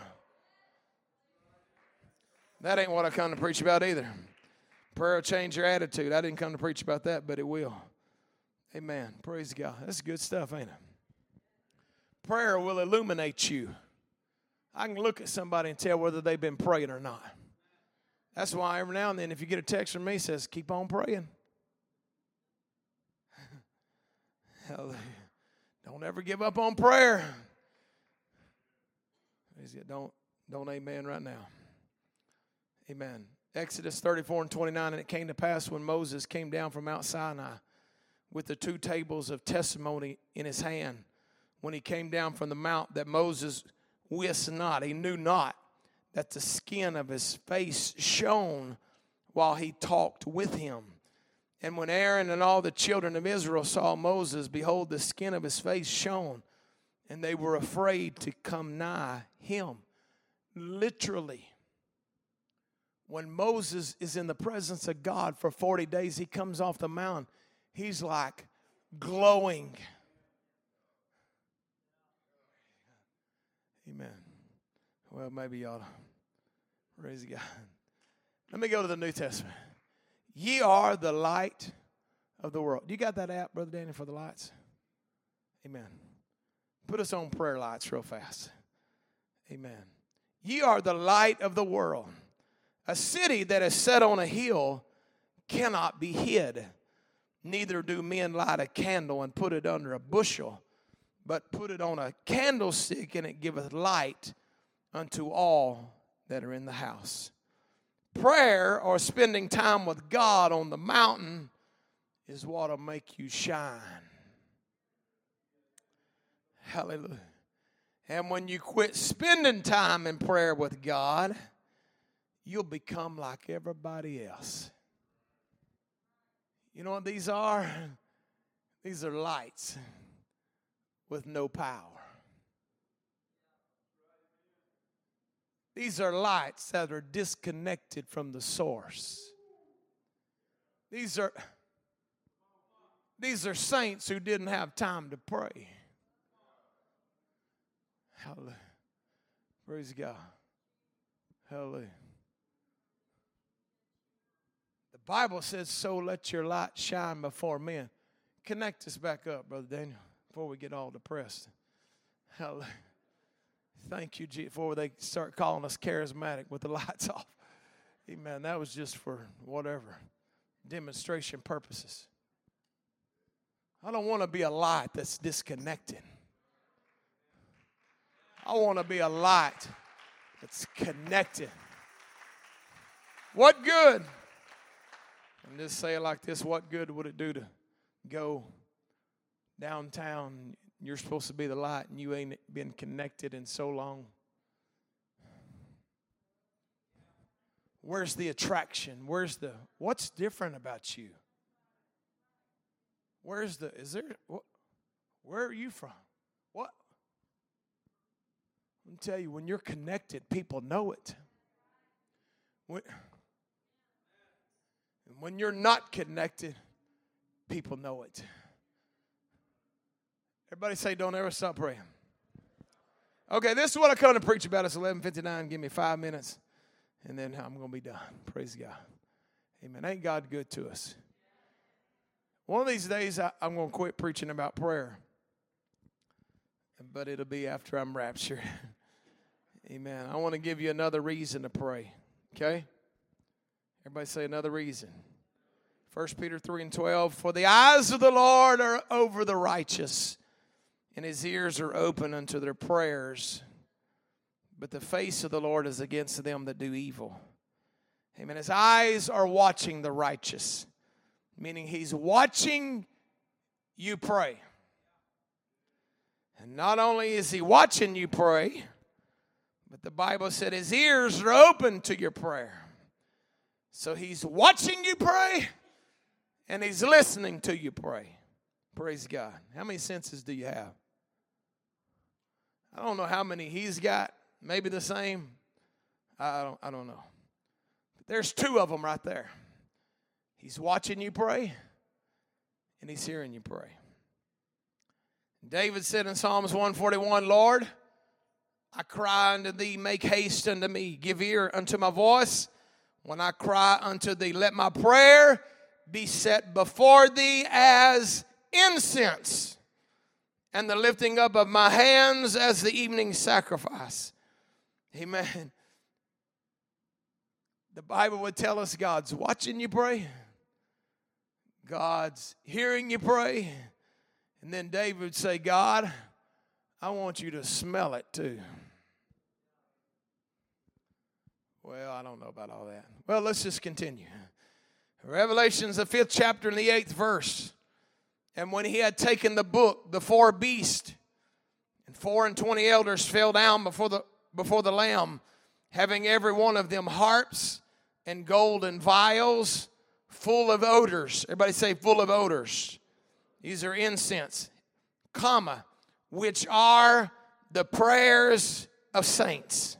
Speaker 1: That ain't what I come to preach about either. Prayer will change your attitude. I didn't come to preach about that, but it will. Amen. Praise God. That's good stuff, ain't it? Prayer will illuminate you. I can look at somebody and tell whether they've been praying or not. That's why every now and then if you get a text from me that says, keep on praying. Hallelujah. Don't ever give up on prayer. Don't, don't amen right now. Amen. Exodus thirty-four and twenty-nine, and it came to pass when Moses came down from Mount Sinai with the two tables of testimony in his hand, when he came down from the mount, that Moses wist not, he knew not, that the skin of his face shone while he talked with him. And when Aaron and all the children of Israel saw Moses, behold, the skin of his face shone, and they were afraid to come nigh him. Literally, when Moses is in the presence of God for forty days, he comes off the mountain. He's like glowing. Amen. Well, maybe y'all praise God. Let me go to the New Testament. Ye are the light of the world. You got that app, Brother Daniel, for the lights? Amen. Put us on prayer lights real fast. Amen. Ye are the light of the world. A city that is set on a hill cannot be hid. Neither do men light a candle and put it under a bushel, but put it on a candlestick, and it giveth light unto all that are in the house. Prayer, or spending time with God on the mountain, is what will make you shine. Hallelujah. And when you quit spending time in prayer with God, you'll become like everybody else. You know what these are? These are lights with no power. These are lights that are disconnected from the source. These are, these are saints who didn't have time to pray. Hallelujah. Praise God. Hallelujah. The Bible says, so let your light shine before men. Connect us back up, Brother Daniel, before we get all depressed. Hallelujah. Thank you, Jesus. Before they start calling us charismatic with the lights off. Amen. That was just for whatever, demonstration purposes. I don't want to be a light that's disconnected. I want to be a light that's connected. What good? And just say it like this, what good would it do to go downtown? You're supposed to be the light, and you ain't been connected in so long. Where's the attraction? Where's the, what's different about you? Where's the, is there, what, where are you from? What? Let me tell you, when you're connected, people know it. When, and when you're not connected, people know it. Everybody say, don't ever stop praying. Okay, this is what I come to preach about. It's eleven fifty-nine. Give me five minutes, and then I'm going to be done. Praise God. Amen. Ain't God good to us? One of these days, I, I'm going to quit preaching about prayer, but it'll be after I'm raptured. Amen. I want to give you another reason to pray. Okay? Everybody say another reason. First Peter three and twelve. For the eyes of the Lord are over the righteous, and his ears are open unto their prayers. But the face of the Lord is against them that do evil. Amen. His eyes are watching the righteous, meaning he's watching you pray. And not only is he watching you pray, but the Bible said his ears are open to your prayer. So he's watching you pray, and he's listening to you pray. Praise God. How many senses do you have? I don't know how many he's got. Maybe the same. I don't, I don't know. But there's two of them right there. He's watching you pray, and he's hearing you pray. David said in Psalms one forty-one, Lord, I cry unto thee, make haste unto me. Give ear unto my voice when I cry unto thee. Let my prayer be set before thee as incense, and the lifting up of my hands as the evening sacrifice. Amen. The Bible would tell us God's watching you pray. God's hearing you pray. And then David would say, God, I want you to smell it too. Well, I don't know about all that. Well, let's just continue. Revelation's the fifth chapter and the eighth verse. And when he had taken the book, the four beasts and four and twenty elders fell down before the before the Lamb, having every one of them harps and golden vials full of odors. Everybody say full of odors. These are incense, comma, which are the prayers of saints.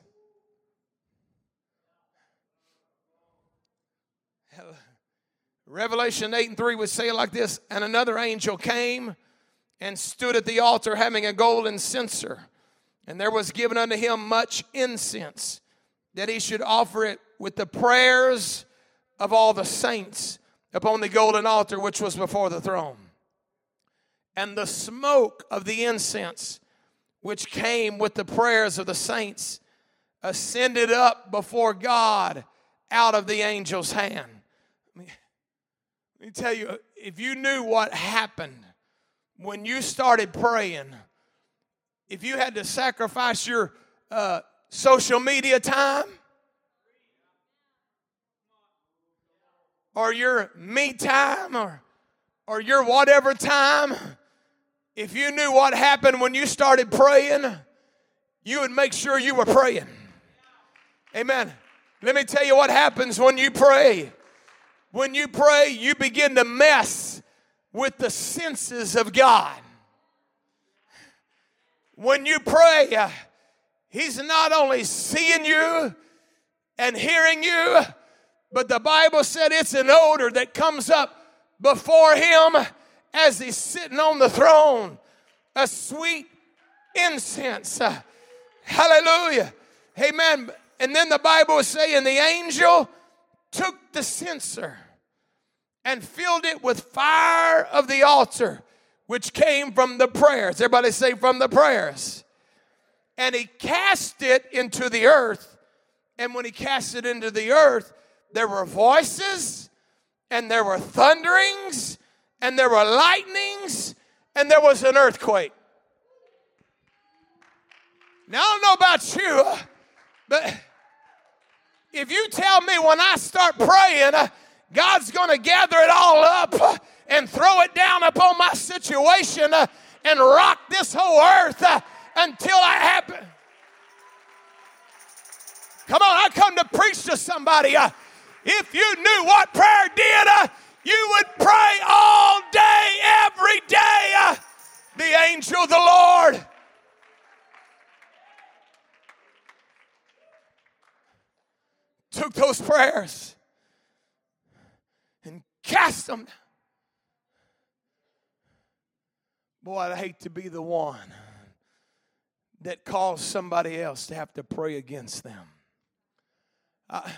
Speaker 1: Revelation eight and three would say it like this, and another angel came and stood at the altar having a golden censer, and there was given unto him much incense, that he should offer it with the prayers of all the saints upon the golden altar which was before the throne. And the smoke of the incense, which came with the prayers of the saints, ascended up before God out of the angel's hand. Let me, let me tell you, if you knew what happened when you started praying, if you had to sacrifice your uh, social media time or your me time or, or your whatever time, if you knew what happened when you started praying, you would make sure you were praying. Amen. Let me tell you what happens when you pray. When you pray, you begin to mess with the senses of God. When you pray, uh, He's not only seeing you and hearing you, but the Bible said it's an odor that comes up before Him as He's sitting on the throne. A sweet incense. Uh, hallelujah. Amen. And then the Bible is saying the angel took the censer and filled it with fire of the altar, which came from the prayers. Everybody say from the prayers. And he cast it into the earth. And when he cast it into the earth, there were voices, and there were thunderings, and there were lightnings, and there was an earthquake. Now, I don't know about you, but if you tell me when I start praying, God's going to gather it all up and throw it down upon my situation and rock this whole earth until I happen. Come on, I come to preach to somebody. If you knew what prayer did, you would pray all day, every day. The angel of the Lord. Took those prayers and cast them. Boy, I'd hate to be the one that caused somebody else to have to pray against them. I,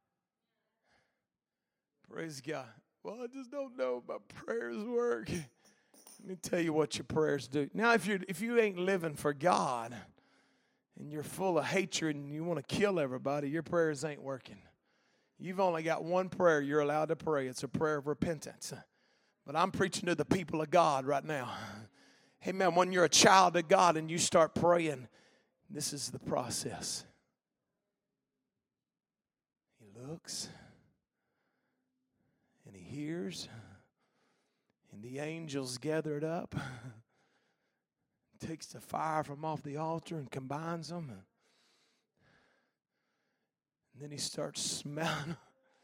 Speaker 1: praise God. Well, I just don't know if my prayers work. Let me tell you what your prayers do. Now, if you if you ain't living for God and you're full of hatred and you want to kill everybody, your prayers ain't working. You've only got one prayer you're allowed to pray. It's a prayer of repentance. But I'm preaching to the people of God right now. Amen. When you're a child of God and you start praying, this is the process. He looks and he hears, and the angels gather it up, takes the fire from off the altar and combines them. And then he starts smelling.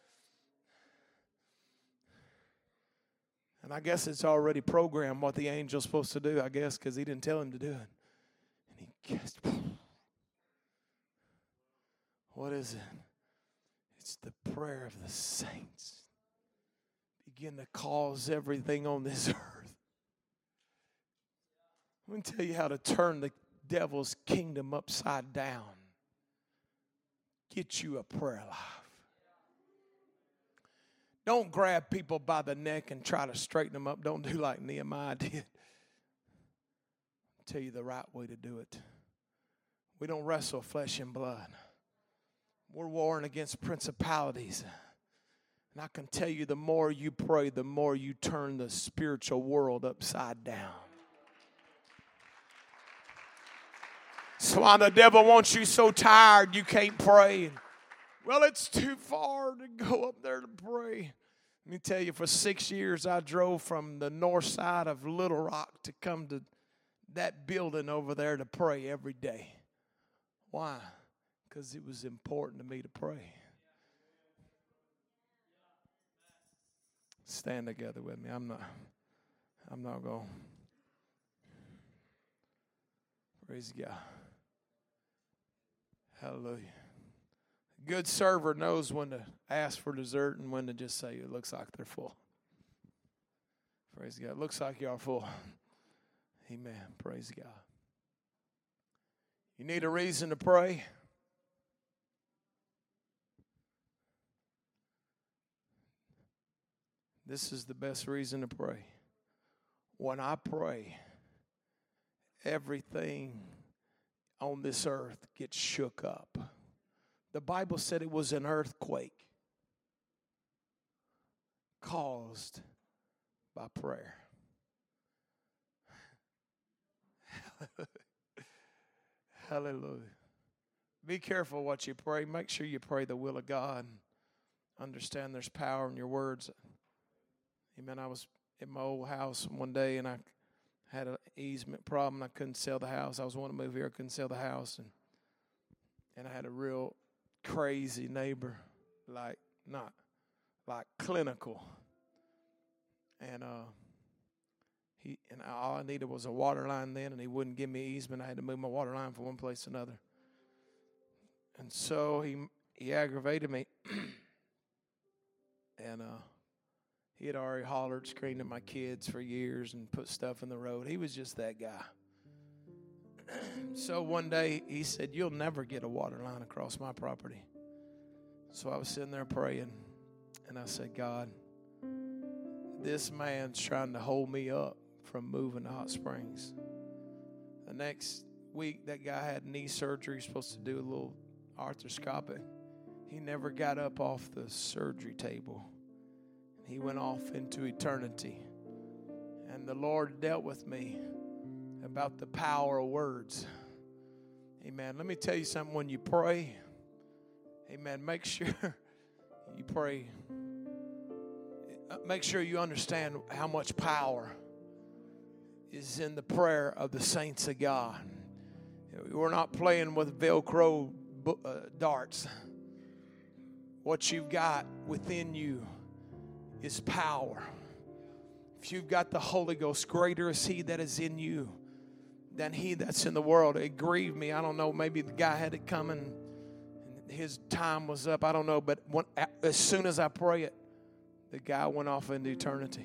Speaker 1: And I guess it's already programmed what the angel's supposed to do, I guess, because he didn't tell him to do it. And he cast. What is it? It's the prayer of the saints. Begin to cause everything on this earth. I'm going to tell you how to turn the devil's kingdom upside down. Get you a prayer life. Don't grab people by the neck and try to straighten them up. Don't do like Nehemiah did. I'll tell you the right way to do it. We don't wrestle flesh and blood. We're warring against principalities. And I can tell you, the more you pray, the more you turn the spiritual world upside down. That's why the devil wants you so tired you can't pray. Well, it's too far to go up there to pray. Let me tell you, for six years I drove from the north side of Little Rock to come to that building over there to pray every day. Why? Because it was important to me to pray. Stand together with me. I'm not, I'm not going. Praise God. Hallelujah. A good server knows when to ask for dessert and when to just say it looks like they're full. Praise God. It looks like y'all full. Amen. Praise God. You need a reason to pray? This is the best reason to pray. When I pray, everything on this earth gets shook up. The Bible said it was an earthquake caused by prayer. Hallelujah. Be careful what you pray. Make sure you pray the will of God. Understand there's power in your words. Amen. I was in my old house one day and I had an easement problem. I couldn't sell the house. I was wanting to move here. I couldn't sell the house. And and I had a real crazy neighbor, like not like clinical. And uh, he and all I needed was a water line then, and he wouldn't give me easement. I had to move my water line from one place to another. And so he he aggravated me. and uh, he had already hollered, screamed at my kids for years and put stuff in the road. He was just that guy. So one day he said, "You'll never get a water line across my property." So I was sitting there praying, and I said, "God, this man's trying to hold me up from moving to Hot Springs." The next week, that guy had knee surgery. He was supposed to do a little arthroscopic. He never got up off the surgery table. He went off into eternity. And the Lord dealt with me about the power of words. Amen. Let me tell you something. When you pray, amen, make sure you pray. Make sure you understand how much power is in the prayer of the saints of God. We're not playing with Velcro uh, darts. What you've got within you is power. If you've got the Holy Ghost, greater is He that is in you than he that's in the world. It grieved me. I don't know. Maybe the guy had it coming and his time was up. I don't know. But when, as soon as I pray it, the guy went off into eternity.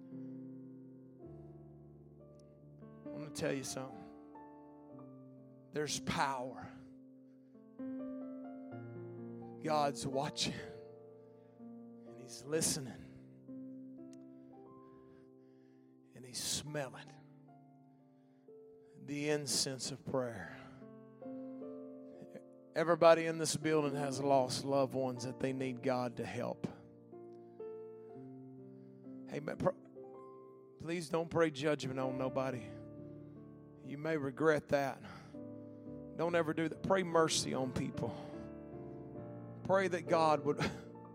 Speaker 1: I'm going to tell you something. There's power. God's watching. And He's listening. And He's smelling the incense of prayer. Everybody in this building has lost loved ones that they need God to help. Hey, please don't pray judgment on nobody. You may regret that. Don't ever do that. Pray mercy on people. Pray that God would.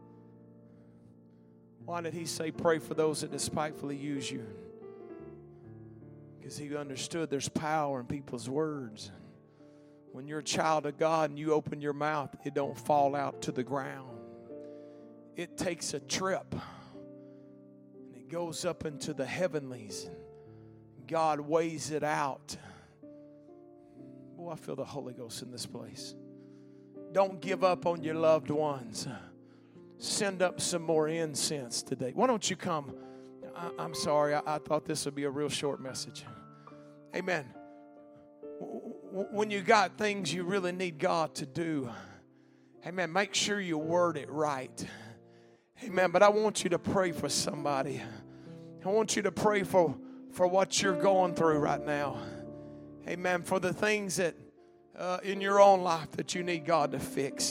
Speaker 1: Why did He say pray for those that despitefully use you? Because He understood there's power in people's words. When you're a child of God and you open your mouth, it don't fall out to the ground. It takes a trip. And it goes up into the heavenlies. God weighs it out. Oh, I feel the Holy Ghost in this place. Don't give up on your loved ones. Send up some more incense today. Why don't you come? I, I'm sorry. I, I thought this would be a real short message. Amen. When you got things you really need God to do, amen, make sure you word it right. Amen. But I want you to pray for somebody. I want you to pray for, for what you're going through right now. Amen. For the things that uh, in your own life that you need God to fix.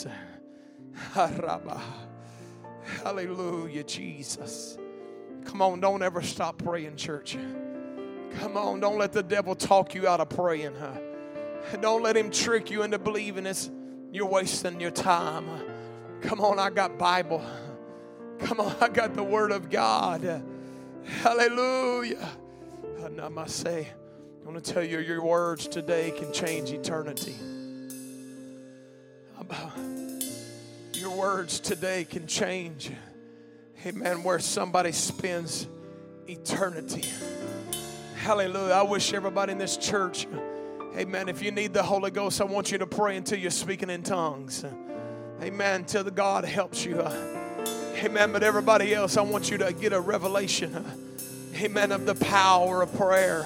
Speaker 1: Hallelujah, Jesus. Come on, don't ever stop praying, church. Come on, don't let the devil talk you out of praying. Huh? Don't let him trick you into believing it's, you're wasting your time. Come on, I got Bible. Come on, I got the Word of God. Hallelujah. Namaste. I want to tell you, your words today can change eternity. Your words today can change, amen, where somebody spends eternity. Hallelujah. I wish everybody in this church, amen, if you need the Holy Ghost, I want you to pray until you're speaking in tongues. Amen, till the God helps you. Amen, but everybody else, I want you to get a revelation, amen, of the power of prayer.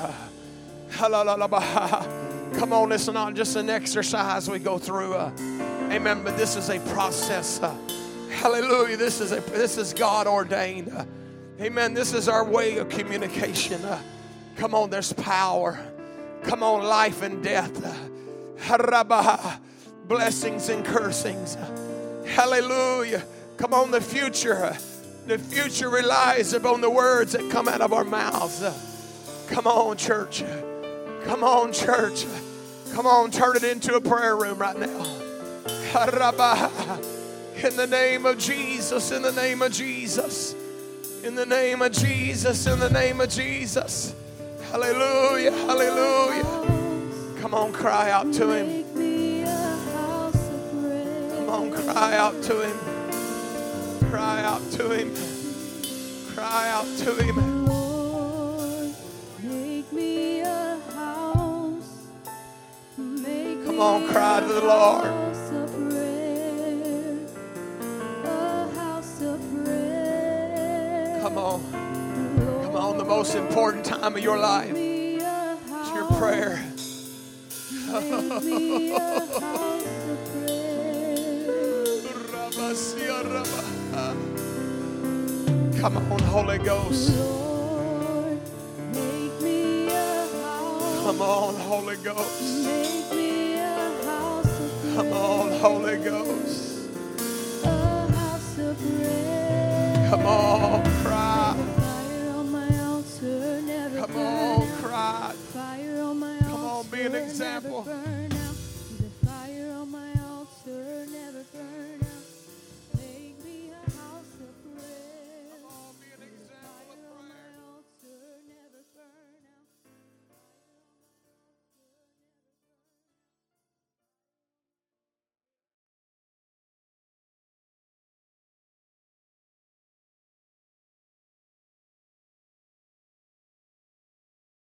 Speaker 1: Come on, it's not just an exercise we go through. Uh, amen, but this is a process. Uh, hallelujah, this is, a, this is God ordained. Uh, amen, this is our way of communication. Uh, come on, there's power. Come on, life and death. Uh, blessings and cursings. Uh, hallelujah. Come on, the future. Uh, the future relies upon the words that come out of our mouths. Uh, come on, church. Come on, church. Come on, turn it into a prayer room right now. In the name of Jesus, in the name of Jesus, in the name of Jesus, in the name of Jesus. Hallelujah, hallelujah. Come on, cry out to Him. Come on, cry out to Him. Cry out to Him. Cry out to Him. Come on, cry to the Lord. Come on. Come on, the most important time of your life is your prayer. Come on, Holy Ghost. Come on, Holy Ghost. Come on, Holy Ghost. Come on, cry. Come on, cry. Come on, be an example.